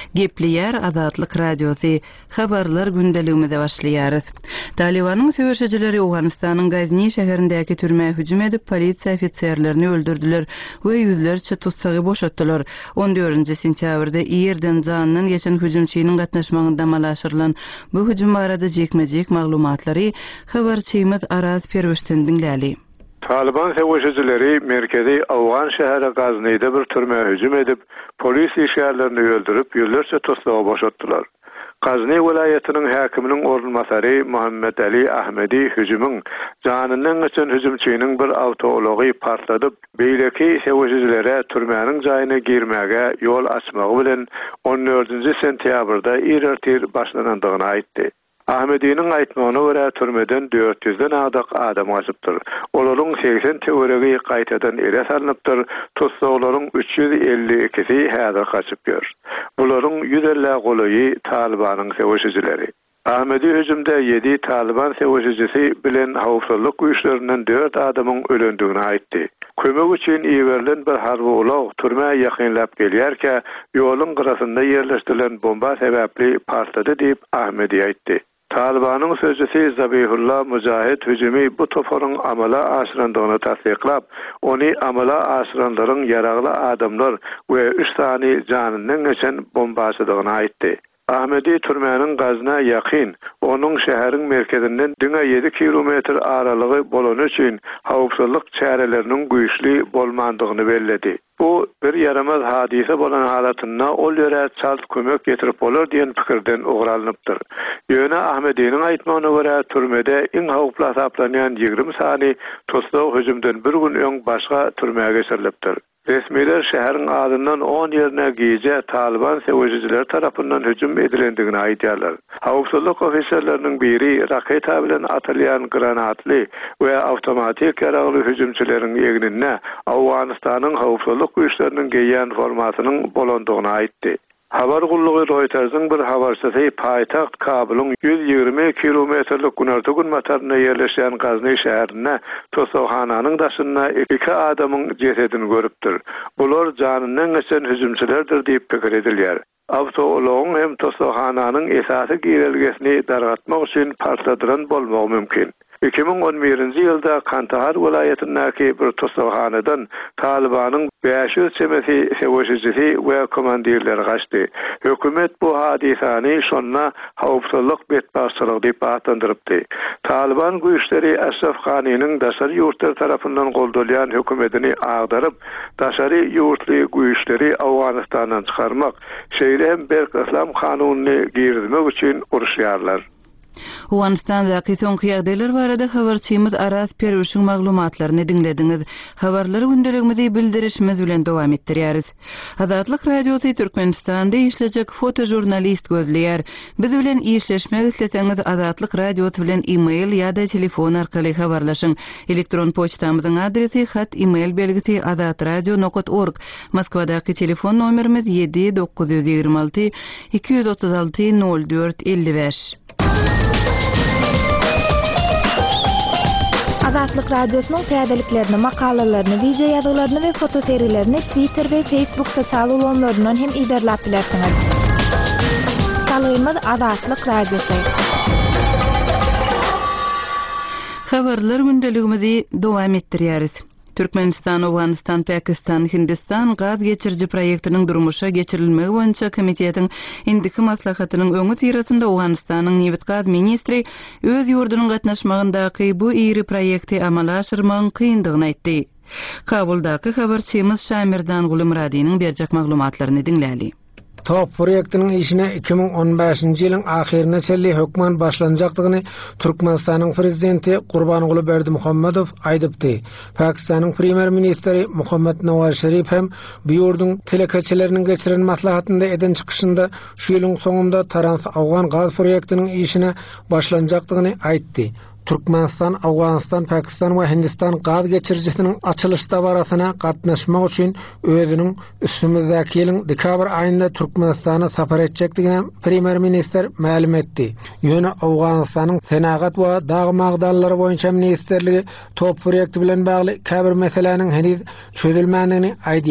Gepleyer Azatlyk Radiosu habarlar gündeligimizde başlaýarys. Talibanyň söwüşçileri Awganystanyň Gazni şäherindäki türmäge hüjüm edip polisiýa ofitserlerini öldürdüler we yüzlerçe tutsagy boşatdylar. 14 sentýabrda ýerden janyny geçen hüjümçiniň gatnaşmagynda malaşyrylan bu hüjüm barada jekmejek maglumatlary habarçymyz Araz Perwişden dinläli. Taliban söwüşçileri merkezi Awgan şäheri Gazny'da bir türmäge hüjüm edip polis işgärlerini öldürüp ýüzlerçe tutsagy boşatdylar. Gazny welaýatynyň häkiminiň orunmasary Muhammed Ali Ahmedi hüjümüň janynyň üçin hüjümçiniň bir awtology partladyp, beýleki söwüşçilere türmäniň jaýyna girmäge ýol açmagy bilen 14 sentýabrda ýertir başlanandygyny aýtdy. Ahmedi'nin aýtmagyna görä türmeden 400'den adak adam gaçypdyr. Olaryň 80 töweregi gaýtadan ele salynıpdyr. Tutsaglaryň 352'si häzir gaçyp ýör. Bularyň 150 golagy Talibanyň söwüşçileri. Ahmedi hüjümde 7 Taliban söwüşçisi bilen hawpsuzlyk güýçlerinden 4 adamyň ölendigini aýtdy. Kömek üçin iýerilen bir harby ulag türme ýakynlap gelýärkä ýoluň gyrasynda ýerleşdirilen bomba sebäpli partlady diýip Ahmedi aýtdy. Talibanyň sözcüsi Zabihullah Mujahid hüjümi bu toparyň amala aşyrandygyny tasdiklap, ony amala aşyranlaryň ýaragly adamlar we 3 sany janynyň üçin bombaçydygyny aýtdy. Ahmedi türmäniň Gazna ýakyn, onuň şäheriň merkezinden 7 kilometr aralygy bolan üçin hawpsuzlyk çäreleriniň güýçli bolmandygyny belledi. Bu bir yaramaz hadise bolan halatynda ol ýere çalt kömek getirip bolar diýen pikirden ugralanypdyr. Ýöne Ahmediň aýtmagyna görä türmede iň hawply hesaplanýan 20 sany tutsak hüjümden bir gün öň başga türmäge geçirilipdir. Resmiler şäheriň adyndan 10 ýerine giýje Taliban söwüşçileri tarapyndan hüjüm edilendigini aýdýarlar. Hawpsuzlyk ofisierleriniň biri raketa bilen atylýan granatly we awtomatik ýaragly hüjümçileriň ýegnine Awganystanyň hawpsuzlyk güýçleriniň geýän formasynyň bolandygyny aýtdy. Habar gullugy Reuters'ın bir habarçysy paýtagt Kabulyň 120 kilometrlik günartygyn mataryna ýerleşen Gazny şäherine tosakhanyň daşyna 2 adamyň jesedini görüpdir. Bular janynyň üçin hüjümçilerdir diýip pikir edilýär. Awtologyň hem tosakhanyň esasy giýerelgesini dargatmak üçin partladyran bolmagy mümkin. 2011-nji ýylda Kandahar welaýatyndäki bir tosakhanadan Talibanyň 500 çemesi söwüşçisi we komandirleri gaçdy. Hökümet bu hadisany şonna hawpsuzlyk betbaşçylyk diýip atandyrpdy. Taliban güýçleri Ashraf Ghani'niň daşary ýurtlar tarapyndan goldurlan hökümetini agdaryp, daşary ýurtly güýçleri Awganystandan çykarmak, şeýle Berk Islam kanunyny girdirmek üçin uruşýarlar. Awganystandaky soňky ýagdaýlar barada habarçymyz Araz Perwişiň maglumatlaryny dinlediňiz. Habarlary gündeligimizi bildirişimiz bilen dowam etdirýäris. Azatlyk Radiosu Türkmenistanda işlejek fotojurnalist gözleýär. Biz bilen işleşmek isleseňiz Azatlyk Radiosu bilen e-mail ýa-da telefon arkaly habarlaşyň. Elektron poçtamyzyň adresi hat e-mail belgisi azatradio.org. Moskwadaky telefon nomerimiz 7-926 236 04 55. Azatlyk Radiosynyň täzeliklerini, makalalaryny, video ýazgylaryny we foto seriýlerini Twitter we Facebook sosial ulanlaryndan hem iderlap bilersiňiz. Salymyz Azatlyk Radiosu. Habarlar gündeligimizi dowam etdirýäris. Türkmenistan, Awganystan, Pakistan, Hindistan gaz geçirji proyektiniň durmuşa geçirilmegi boýunça komitetiň indiki maslahatynyň öňü tirasynda Awganystanyň Newt gaz ministri öz ýurdunyň gatnaşmagyndaky bu iri projekti amala aşyrmagyň kyndygyny aýtdy. Kabuldaky habarçymyz Şamirdan Gulumradynyň berjek maglumatlaryny dinläli. Top proyektiniň işine 2015-nji ýylyň ahyrına çelli hökman başlanjakdygyny Türkmenistanyň prezidenti Gurbanguly Berdimuhammedow aýdypdy. Pakistanyň premier ministri Muhammad Nawaz Şerif hem bu ýurduň telekeçileriniň geçiren maslahatynda eden çykyşynda şu ýylyň soňunda Trans-Awgan gaz proyektiniň işine başlanjakdygyny aýtdy. Türkmenistan, Awganystan, Pakistan we Hindistan gaz geçirjisiniň açylyş dabarasyna gatnaşmak üçin özüniň üstümizdäki ýylyň dekabr aýynda Türkmenistana sapar etjekdigini premier minister ma'lum etdi. Ýöne Awganystanyň senagat we dagy magdallary boýunça ministerligi top proýekti bilen bagly käbir meseleniň heniz çözülmändigini aýdýar.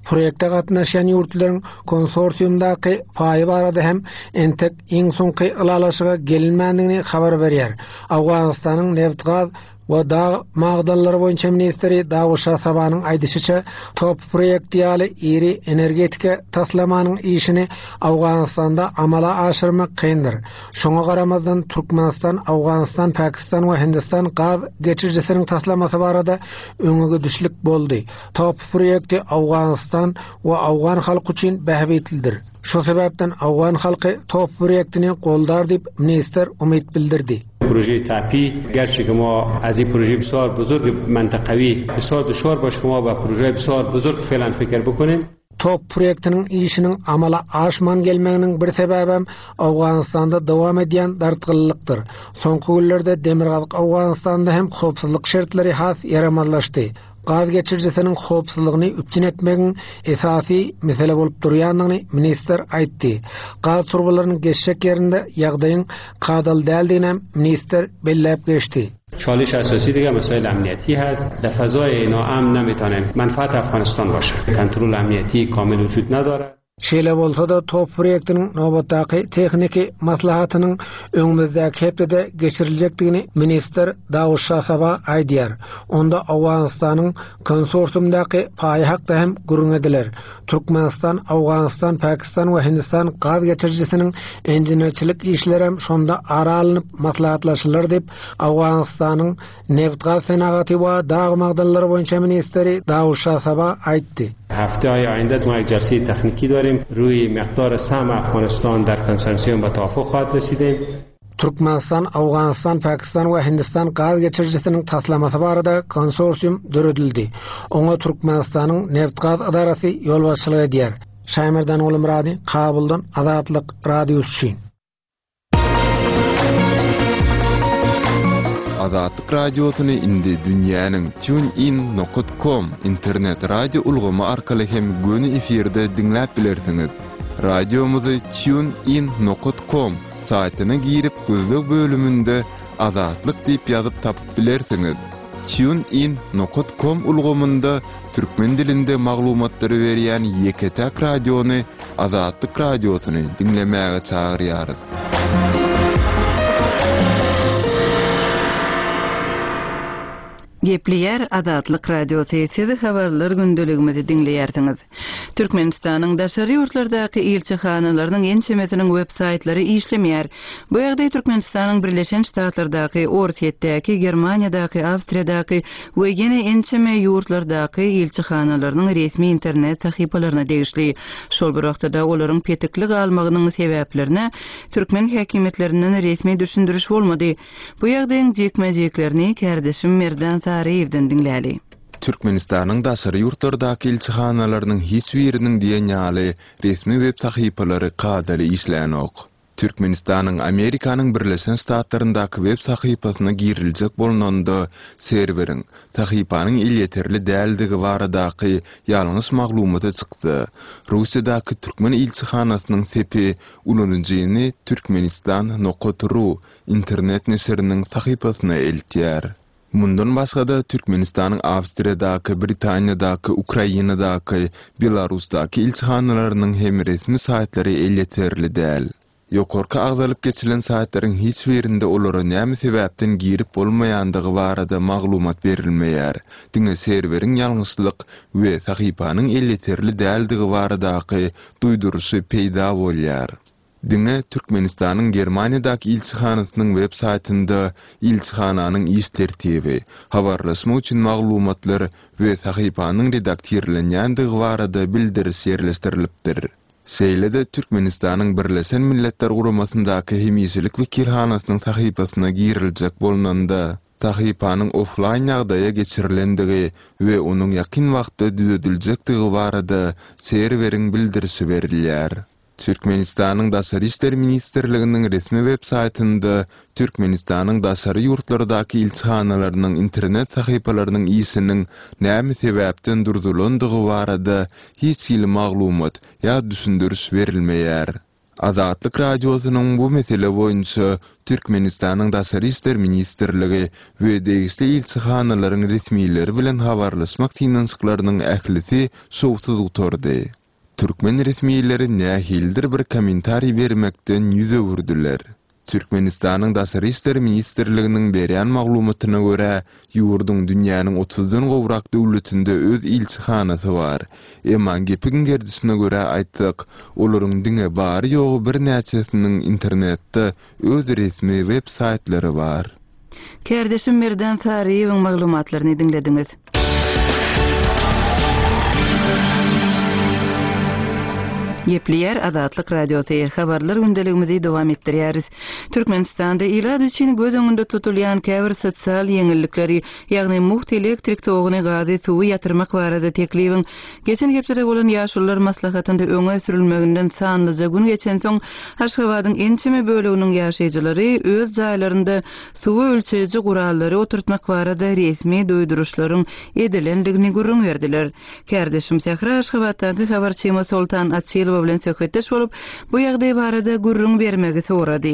Proýekde gatnaşan ýurtlaryň konsorsiumdaky paýy barada hem entek iň soňky ylalaşyga gelinmändigini habar berýär. Awganystanyň neft-gaz we dağ magdallary boýunça ministri Dawşa Sabanyň aýdyşyça top proýekt ýaly iri energetika taslamanyň işini Awganystanda amala aşyrmak kyndyr. Şoňa garamazdan Türkmenistan, Awganystan, Pakistan we Hindistan gaz geçirjisiniň taslamasy barada öňüge düşlük boldy. Top proýekti Awganystan we Awgan halky üçin bähbetildir. Şu sebäpden Awgan halky top proýektini goldar diýip minister umyt bildirdi. پروژه تاپی گرچه که ما از این پروژه بسیار بزرگ منطقوی بسیار دشوار باشه که ما با پروژه بسیار بزرگ فعلا فکر بکنیم. Top proýektiniň işiniň amala aşman gelmeginiň bir sebäbem Awganystanda dowam edýän dartgylykdyr. Soňky günlerde demirgalyk Awganystanda hem howpsuzlyk şertleri has yaramazlaşdy. Gaz geçirjisiniň howpsuzlygyny üpçün etmegiň esasy mesele bolup durýandygyny minister aýtdy. Gaz turbalarynyň geçşek ýerinde ýagdaýyň gadal däldigini minister belläp geçdi. چالش اساسی دیگه مسائل امنیتی هست. در فضای ناامن نمیتونه منفعت افغانستان باشه. کنترل امنیتی کامل وجود نداره. Şeýle bolsa da top proýektiniň nobatdaky techniki maslahatynyň öňümüzdäki hepde geçiriljekdigini minister Dawşa Saba aýdýar. Onda Awganystanyň konsorsiumdaky paýy hakda hem gurrun ediler. Türkmenistan, Awganystan, Pakistan we Hindistan gaz geçirjisiniň enjinerçilik işleri hem şonda ara alınıp maslahatlaşylar diýip Awganystanyň neft-gaz senagaty we dağ magdallary boýunça ministeri Dawşa Saba aýtdy. هفته آینده ما یک جلسه تکنیکی داریم روی مقدار سهم افغانستان در کنسورسیوم به توافق خواهد رسیدیم. Türkmenistan, Awganystan, Pakistan we Hindistan gaz geçirjisiniň taslamasy barada konsorsium döredildi. Oňa Türkmenistanyň neft-gaz idarasy ýolbaşçylyk edýär. Şaýmerdan oğlu Murady, Kabuldan Azatlyk radiosu üçin. Azatlyk radiosyny indi dünýäniň tunein.com internet radio ulgamy arkaly hem göni efirde dinläp bilersiňiz. Radiomuzy tunein.com saýtyna girip gözlük bölümünde Azatlyk diýip ýazyp tapyp bilersiňiz. tunein.com ulgamynda türkmen dilinde maglumatlary berýän Yeketek radiony Azatlyk radiosyny dinlemäge çagyrýarys. Gepleyer Azatlyk radiosu sesi habarlar gündeligimizi dinleýärsiňiz. Türkmenistanyň daşary ýurtlardaky elçixanalarynyň ençemesiniň web saýtlary işlemýär. Bu ýagdaý Türkmenistanyň Birleşen Ştatlardaky, Orsetdaky, Germaniýadaky, Awstriýadaky we ýene ençeme ýurtlardaky elçixanalarynyň resmi internet sahypalaryna degişli. Şol bir wagtda olaryň petiklik almagynyň sebäplerini türkmen häkimetlerinden resmi düşündiriş bolmady. Bu ýagdaýyň jekmejeklerini kärdeşim Merdan Sarıevden dinläli. Türkmenistanyň daşary ýurtlardaky elçixanalarynyň hiç biriniň diýen ýaly resmi web sahypalary gadaly işlänok. Türkmenistanyň Amerikanyň Birleşen Ştatlaryndaky web sahypasyna giriljek bolananda serweriň sahypanyň ýeterli däldigi baradaky ýalňyş maglumaty çykdy. Russiýadaky türkmen elçixanasynyň sepi ulanynjyny Türkmenistan.ru internet neşriniň sahypasyna eltýär. Mundan başga da Türkmenistanyň Awstriýadaky, Britaniýadaky, Ukrainadaky, Belarusdaky elçixanalarynyň hem resmi saýtlary elýeterli däl. Ýokarky agdalyp geçirilen saýtlaryň hiç birinde olara näme sebäpden girip bolmaýandygy barada maglumat berilmeýär. Diňe serweriň ýalňyşlyk we sahypanyň elýeterli däldigi baradaky duýduruşy peýda bolýar. Diňe Türkmenistanyň Germaniýadaky elçixanasynyň web saýtynda elçixananyň iş tertibi, habarlaşma üçin maglumatlar we sahypanyň redaktirlenýändigi barada bildiriş ýerleşdirilipdir. Seýlede Türkmenistanyň Birleşen Milletler Guramasyndaky Hemýeşilik wekilhanasynyň sahypasyna giriljek bolananda sahypanyň offline ýagdaýa geçirilendigi we onuň ýakyn wagtda düzediljekdigi barada serweriň bildirişi berilýär. Türkmenistanyň Daşary işler ministrliginiň resmi web saýtynda Türkmenistanyň daşary ýurtlardaky elçixanalarynyň internet sahypalarynyň işiniň näme sebäpden durdulandygy barada hiç ýyly maglumat ýa düşündiriş berilmeýär. Azatlyk radiosynyň bu mesele boýunça Türkmenistanyň Daşary işler ministrligi we degişli ilçihanaryň resmiýetleri bilen habarlaşmak tinançyklarynyň ählisi şowsuzlyk tordy. Türkmen resmiýetleri nähildir bir kommentari bermekden ýüze wurdylar. Türkmenistanyň Daşary işler ministrliginiň berýän maglumatyna görä, ýurdun dünýäniň 30-dan gowrak döwletinde öz ilçihanasy bar. Emma gepiň gerdisine görä aýtdyk, olaryň diňe bary ýogy bir näçesiniň internetde öz resmi web saytlary bar. Kerdeşim Merdan Sariýewiň maglumatlaryny dinlediňiz. Yepliyer Azatlyk Radiosu habarlar gündeligimizi dowam etdirýäris. Türkmenistanda ilad üçin göz öňünde tutulýan käbir sosial ýeňillikleri, ýagny muht elektrik togyny gazy suwy ýatyrmak barada teklibiň geçen hepsede bolan ýaşullar maslahatynda öňe sürilmeginden sanlyca gün geçen soň Aşgabatyň ençeme böleginiň ýaşaýjylary öz jaýlarynda suwy ölçeji gurallary oturtmak barada resmi doýduruşlaryň edilendigini gurrun berdiler. Kerdeşim Sehra Aşgabatdaky habarçyma Sultan Atçyl bilen söhbetdeş bolup bu ýagdaý barada gurrun bermegi sorady.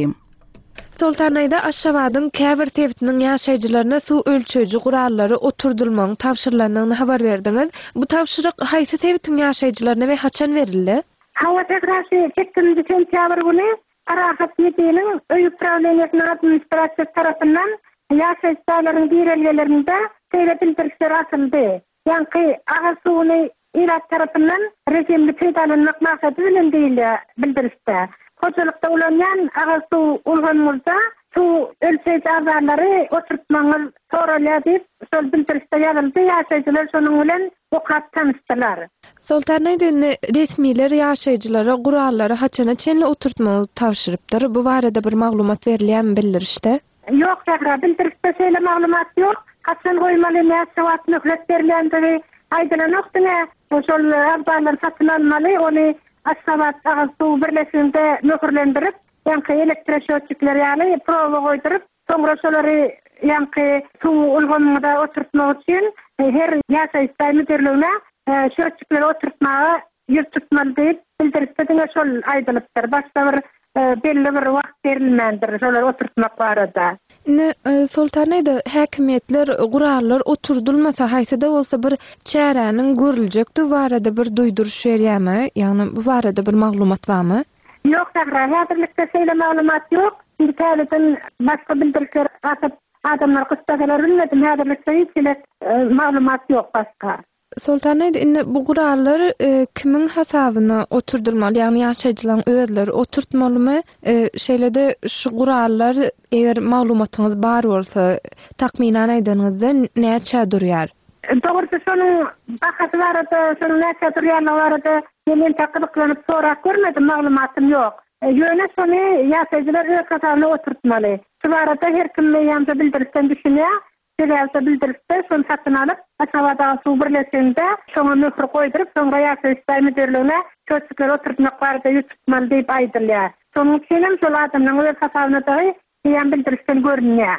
Sultanaýda Aşgabatyň käbir tebitiniň ýaşaýjylaryna suw ölçeji gurallary oturdylmagyň tapşyrylanyny habar berdiňiz. Bu tapşyryk haýsy tebitiň ýaşaýjylaryna we haçan berildi? Hawa tekrarşy 7-nji sentýabr güni Arahat ýetiniň öý upravleniýasynyň administrasiýa tarapyndan ýaşaýjylaryň diýerlerinde teýletildirişler atyldy. Ýani aga suwuny İlat tarafından rejimli peýdalanmak maksady bilen bildirişdi. Hoçalykda ulanýan aga suw ulganmyzda suw ölçeji azarlary oturtmaňyz soralýar diýip şol bildirişde ýazyldy. Ýaşaýjylar şonuň bilen okat tanışdylar. Sultanaýda resmiýetler ýaşaýjylara gurallary haçana çenli oturtmagy tapşyrypdyr. Bu barada bir maglumat berilýän bildirişde? Ýok, Sehra, bildirişde şeýle maglumat ýok. Haçan goýmaly näçe möhlet berilýändigi aýdylan okdyňa. Şol agbarlar satyn almaly, ony Aşgabat aga suw birleşiginde möhürlendirip, ýani elektroşotçyklar ýaly proba goýduryp, soňra şolary ýani suw ulgamyda oturtmak üçin her ýaşaýyş müdirligine şotçyklar oturtmagy ýurtmaly diýip bildirişde şol aýdylypdyr. Başga bir belli bir wagt berilmändir şolary oturtmak barada. Sultanaýda häkimetler gurallar oturdylmasa haýsy-da bolsa bir çäräniň görüljekdi barada bir duýduruş berýärmi? Ýani bu barada bir maglumat barmy? Ýok, Sehra, häzirlikde şeýle maglumat ýok. Bir täzeden başga bildirişler atyp adamlar gysgalar bilmedim. Häzirlikde hiç maglumat ýok başga. Sultanaýda bu gurallar kimiň hasabyna oturdylmaly? Ýani ýaşaýjylaryň özleri oturtmalymy? Şeýlede şu gurallar eger maglumatyňyz bar bolsa, takminan aýdyňyzda näçe durýar? Dogrusu şonuň bahasy barada, şonuň näçe durýaryny barada men takydyklanyp sorak görmedim, maglumatym ýok. Ýöne şonu ýaşaýjylar öz hasabyna oturtmaly. Şu barada her kim ýanza bildirişden düşünýär. Şeýle bildirişde şonu satyn alyp, Aşgabatda suw birleşiginde şoňa möhür goýduryp, soňra ýaşaýyş müdirligine çöçükler oturtmak barada ýutmaly diýip aýdylýar. Şonuň üçin şol adamyň öz hasabyna da ýan bildirişden görünýär.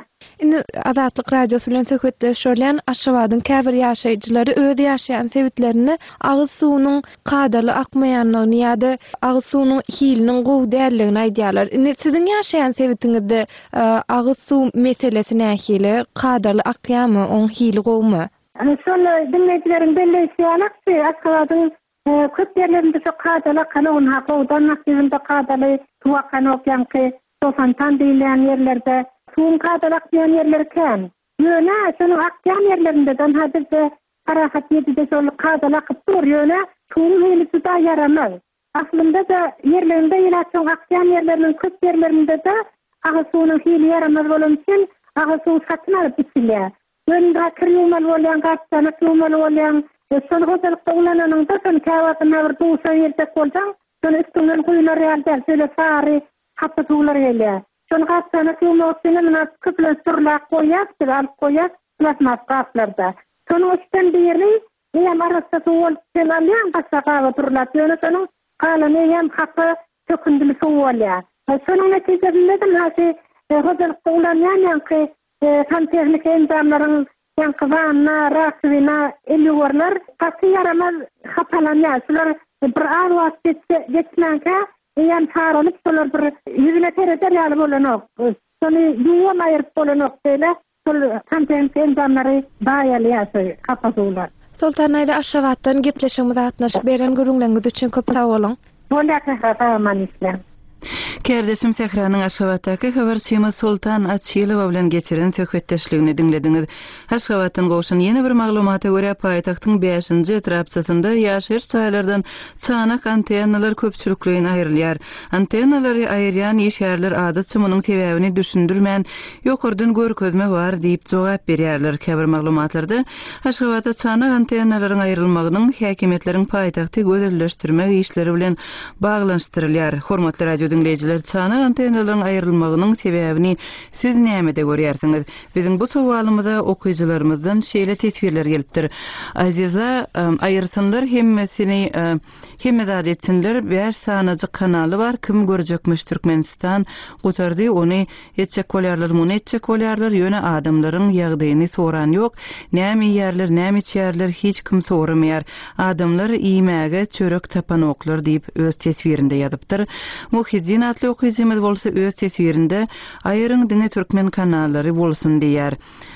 Azatlyk Radiosu bilen söhbetdeş bolýan Aşgabatyň käbir ýaşaýjylary öz ýaşaýan sebitlerini agyz suwunyň kadarly akmaýanlygyny ýa-da agyz suwunyň hiliniň gowy därligini aýdýarlar. Siziň ýaşaýan sebitiniňizde agyz suw meselesi nähili, kadarly akýarmy, oň hili gowmy? Şol dinleýijilerin belleýärleşi Aşgabatyň köp ýerlerinde şu kadarly kanagyň hakawdan nasibinde kadarly suwa kanok ýanky sofantan diýilen ýerlerde suwun kadarly akýan ýerler ken. Ýöne şonu akýan ýerlerinden häzirde Arahat ýetide şol kadarly akyp dur ýöne suwun hili da yaramaz. Aslında da ýerlerinde ýa-da akýan ýerleriniň köp ýerlerinde de aga suwunyň hili yaramaz bolan üçin aga suw satyn alyp içilýär. Ýönde kirýümal bolýan gatçany kirýümal bolýan şol hojalykda ulananyň da şol käwatyna bir duýsa ýerde bolsaň, şonu üstünden guýlar ýalda şöyle sary hatda tuğlar gelýär. Şonu gatçany kirýümal üçin köplen sürlek goýýar, alyp goýýar, plasmas gaplarda. Şonu üstten biri ýa arasda tuğul selalýan gaçaga turlat ýöne şonu galany ýam hakka tökündüli bolýar. Şonu netijede de näçe hojalykda ulanýan ýanky santexnik endamlaryň ýanky vanna, rakyna, elýorlar, taky yaramaz hapalanýar. Şular bir arwat geçmänkä Yan taralyp solar bir yüzüne tereder ýaly bolanok. Sony ýuwa aýryp bolanok diýle, sol kanten insanlary baýaly ýasy kapasular. Sultan aýda Aşgabatdan gepleşigimize gatnaşyp beren gürüňleriniz üçin köp sag bolun. Bolaka hataman islam. Kerdeşim Sehranyň Aşgabatdaky habarçymy Sultan Atçylowa bilen geçiren söhbetdeşligini dinlediňiz. Aşgabatdan gowşan ýene bir maglumata görä paýtagtyň 5-nji etrapçysynda ýaşaýar çaýlardan çanak antennalar köpçülikligiň aýrylýar. Antennalary aýryan ýeşärler adatça munyň sebäbini düşündirmän ýokardan görkezme bar diýip jogap berýärler. Käbir maglumatlarda Aşgabatda çanak antennalaryň aýrylmagynyň häkimetleriň paýtagty gözelleşdirme işleri bilen baglanşdyrylýar. Hormatly radio dinleyijiler, çanak antennalaryň aýrylmagynyň sebäbini siz näme-de görýärsiňiz? Biziň bu sowalymyza okuyjylarymyzdan şeýle tesbirler gelipdir. Aziza, aýyrsynlar hemmesini hemme zat etsinler. 5 sanajy kanaly bar. Kim görjekmiş Türkmenistan gutardy, ony etjek bolýarlar, muny etjek bolýarlar, ýöne adamlaryň ýagdaýyny soran ýok. Näme ýerler, näme ýerler hiç kim soramýar. Adamlar iýmäge çörek tapanoklar diýip öz tesbirinde ýazypdyr. Muhiddin atly okuyjymyz bolsa öz tesbirinde aýryň diňe türkmen kanallary bolsun diýär.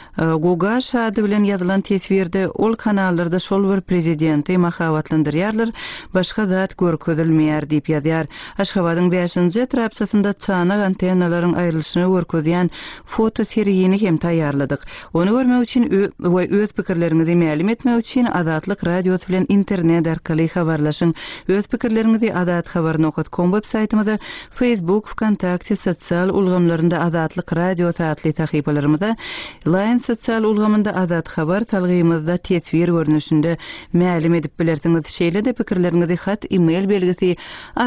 Guga şady bilen ýazylan tesbirde ol kanallarda şol bir prezidenti mahawatlandyrýarlar, başga zat görkezilmeýär diýip ýazýar. Aşgabatyň 5-nji etrapçysynda çanak antennalaryň aýrylyşyny görkezýän foto seriýini hem taýýarladyk. Ony görmek üçin we öz pikirlerinizi ma'lum etmek üçin Azatlyk radiosy bilen internet arkaly habarlaşyň. Öz pikirlerinizi azathabar.com web saýtymyza, Facebook, Wkontakte sosial ulgamlarynda Azatlyk radiosy atly tahypalarymiza, Line sosial ulgamynda Azat habar talgymyzda tesbir görnüşinde ma'lum edip bilersiňiz. Şeýle de pikirlerinizi hat email belgisi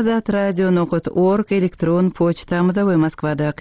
azatradio.org elektron poçtamyza we Moskwadaky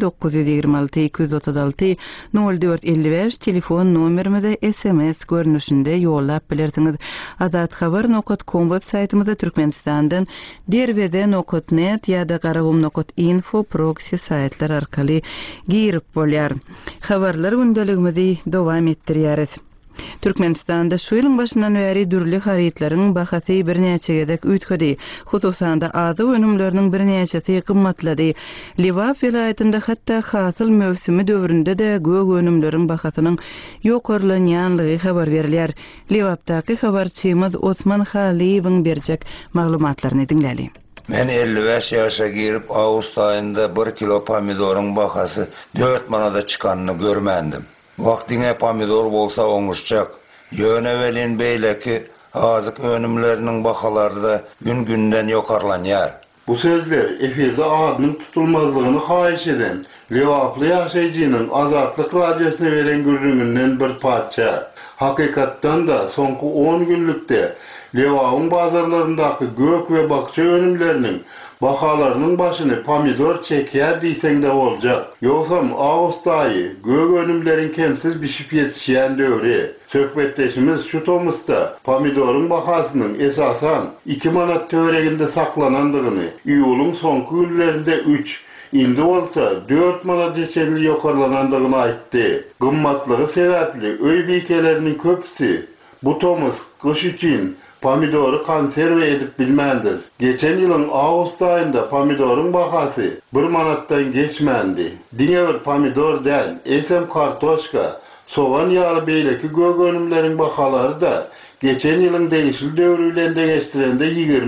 7-926-236-0455 telefon nomerimize SMS görnüşinde ýollap bilersiňiz. Azathabar.com web saýtymyza Türkmenistandan derwede.net ýa-da garagum.info proxy saýtlar arkaly girip bolýar. Habarlar gündeligimizi dowam etdirýäris. Türkmenistanda şu ýylyň başyndan bäri dürli haritlaryň bahasy birnäçe gedek ütgedi. Hususan da azy önümleriniň birnäçesi gymmatlady. Liwap vilayetinde hatda hasyl mövsümi döwründe de gög önümleriň bahasynyň ýokarlanýanlygy habar berilýär. Liwapdaky habarçymyz Osman Haliýewiň berjek maglumatlaryny dinläli. Men 55 ýaşa girip awgust aýynda 1 kilo pomidoryň bahasy 4 manada çykanyny görmendim. Wagtyňa pomidor bolsa oňuşjak. Ýöne welin beýleki azyk önümleriniň bahalary da gün-günden ýokarlanýar. Bu sözler efirde adynyň tutulmazlygyny haýyş eden Liwaply ýaşaýjynyň Azatlyk radiosyna beren gürrüňinden bir parça. Hakykatdan da soňky 10 günlükde Liwaň bazarlaryndaky gök we bakça önümleriniň bahalarynyň başyny pomidor çekýär diýseň de boljak. Ýoksam awgust aýy gök önümleriň kemsiz bişip ýetişýän döwri. Söhbetdeşimiz şu tomysta pomidoryň bahasynyň esasan 2 manat töwereginde saklanandygyny, iýulyň soňky günlerinde 3, indi bolsa 4 manat geçenli ýokarlanandygyny aýtdy. Gymmatlygy sebäpli öý biýkeleriniň köpüsi bu tomys kış üçin pomidory konserwe edip bilmendir. Geçen ýylyň awgust aýynda pomidoryň bahasy 1 manatdan geçmendi. Diňe bir pomidor däl, esem kartoşka, soğan ýaly beýleki gök önümleriň bahalary da geçen ýylyň değişil döwrü bilen geçdirende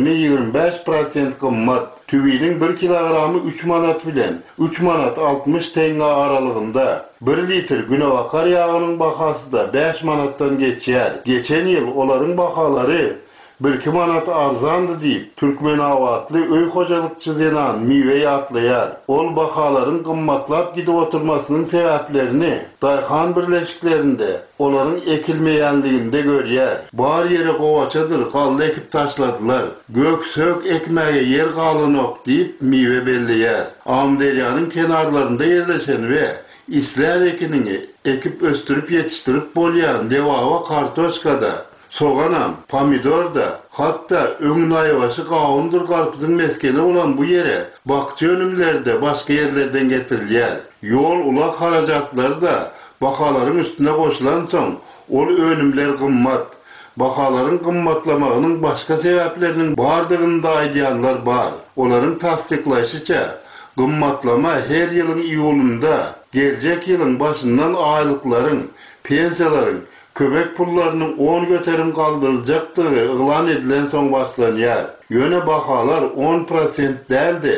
20-25% gymmat. Tüwiniň 1 kilogramy 3 manat bilen 3 manat 60 teňe aralygynda. 1 litr günewakar ýagynyň bahasy da 5 manatdan geçýär. Geçen ýyl olaryň bahalary 1-2 manat arzandy diýip türkmen awatly öý hojalykçy Zenan miwe ýatlaýar. Ol bahalaryň gymmatlap gidip oturmasynyň sebäplerini daýhan birleşiklerinde olaryň ekilmeýänliginde görýär. Bar ýere gowaçadyr, galdy ekip taşladylar. Gök sök ekmäge yer galynok diýip miwe belleýär. Amderýanyň kenarlarynda ýerleşen we isler ekinini ekip östürüp ýetişdirip bolýan Lewawa kartoşkada soğanam, pomidor da, hatta öňün aýbaşy gawundyr garpyzyň meskeni bolan bu ýere bakça önümlerde başga ýerlerden getirilýär. Ýol ulak harajatlary da bahalaryň üstüne goşulan soň ol önümler gymmat. bakaların kımmatlamagynyň başga sebäpleriniň bardygyny da aýdýanlar bar. Olaryň tasdikleşiçe, kımmatlama her ýylyň iýulunda, geljek ýylyň başyndan aýlyklaryň, pensiýalaryň, köpek pullarynyň 10 göterim kaldyryljakdygy yglan edilen soň başlanýar. Ýöne bakalar 10% däldi,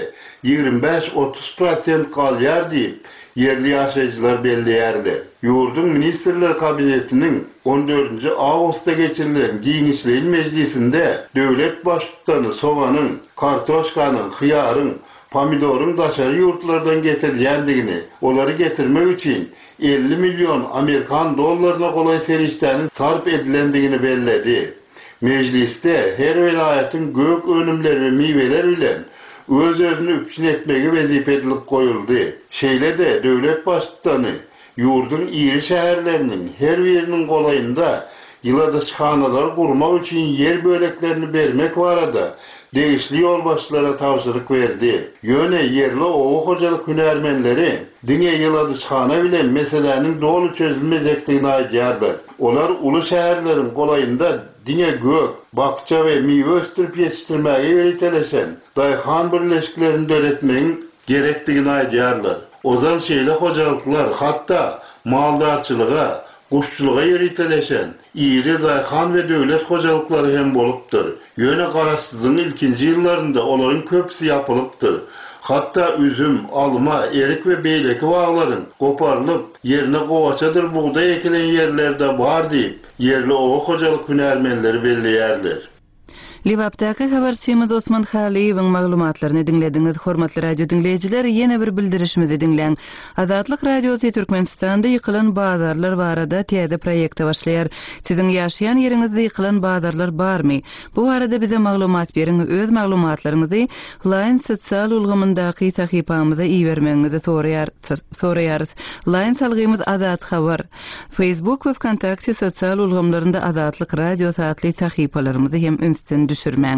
25-30% kalýar diýip yerli ýaşaýjylar belleýärdi. Ýurdun Ministrler Kabinetiniň 14 awgustda geçirilen Giňişleýin Mejlisinde döwlet başlygyny sowanyň, kartoşkanyň, hyýaryň, pomidoryň daşary ýurtlardan getirilýändigini, olary getirmek üçin 50 milyon Amerikan dollaryna golay serişdäniň sarp edilendigini belledi. Mejliste her welayatyň gök önümleri we miweler bilen öz-özüni üpçün etmegi wezip edilip goýuldy. Şeýle-de döwlet başlygyny ýurdun iri şäherleriniň her biriniň golaýynda ýyladyşkanalar gurmak üçin yer böleklerini bermek barada degişli ýol başlylara tawşyryk berdi. Ýöne yerli owa hojalyk hünärmenleri diňe ýyladyşkana bilen meseleniň dolu çözülmejekdigini aýdýarlar. Olar uly şäherleriň golaýynda diňe gök, bakça we miwe östürip ýetişdirmäge ýöreteleşen daýhan birleşiklerini döretmegiň gerekdigini aýdýarlar. Ozal şeýle hojalyklar hatda maldarçylyga, kuşçuluğa ýöreteleşen iri daýhan we döwlet hojalyklary hem bolupdyr. Ýöne garaşsyzyň ilkinji ýyllarynda olaryň köpsi ýapylypdyr. Hatta üzüm, alma, erik we beýleki baglaryň goparylyp ýerine gowaçadyr buğday ekilen ýerlerde bar diýip yerli owa hojalyk hünärmenleri belleýärler. Libapdaki habarçymyz Osman Haliýewiň maglumatlaryny dinlediňiz. Hormatly radio dinleýijiler, ýene bir bildirişimizi dinleň. Azatlyk Radiosy Türkmenistanda ýykylan bazarlar barada täze proýekte başlaýar. Siziň ýaşaýan ýeriňizde ýykylan bazarlar barmy? Bu barada bize maglumat beriň. Öz maglumatlaryňyzy Line sosial ulgamyndaky sahypamyza iýermeňizi soraýarys. Line salgymyz Azat Habar. Facebook we Wkontakte sosial ulgamlarynda Azatlyk Radio satly sahypalarymyzy hem ünstin düşürmäň.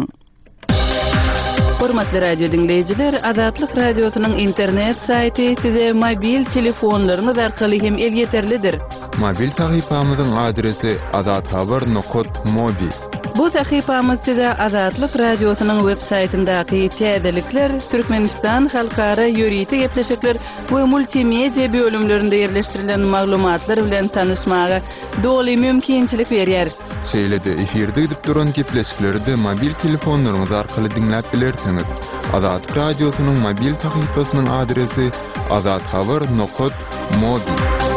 Hormatly radio dinleýijiler, Azatlyk Radiosynyň internet saýty size mobil telefonlaryňyz arkaly hem elýeterlidir. Mobil sahypamyzyň adresi azathabar.mobi. Bu sahypamyz size Azatlyk Radiosynyň web saýtyndaky täzelikler, Türkmenistan halkara ýöriýeti gepleşikler we multimedia bölümlerinde ýerleşdirilen maglumatlar bilen tanyşmaga doly mümkinçilik berýär. Şeýle-de efirde gidip duran gepleşikleri mobil telefonlaryňyz arkaly dinläp bilersiňiz. Azatlyk Radiosynyň mobil sahypasynyň adresi azathabar.mobi.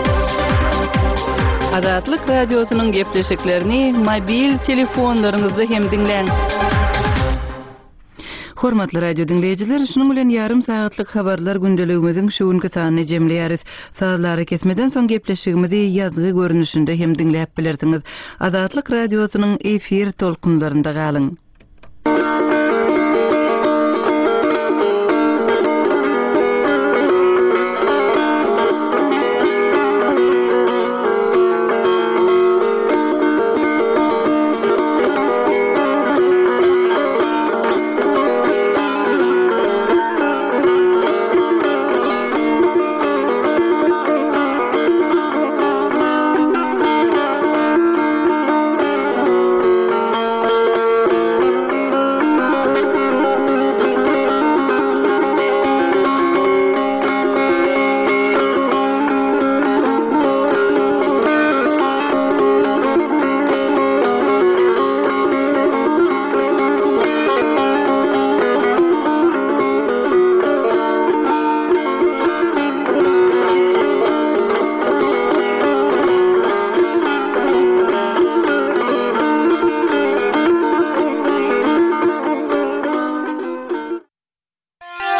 Azatlyk Radiosynyň gepleşiklerini mobil telefonlaryňyzda hem dinleň. Hormatly radio dinleýijiler, şunuň bilen ýarym saatlyk habarlar gündeligimiziň şu günkü sanyny jemleýäris. Saatlary kesmeden soň gepleşigimizi ýazgy görnüşinde hem dinläp bilersiňiz. Azatlyk Radiosynyň efir tolkunlarynda galyň.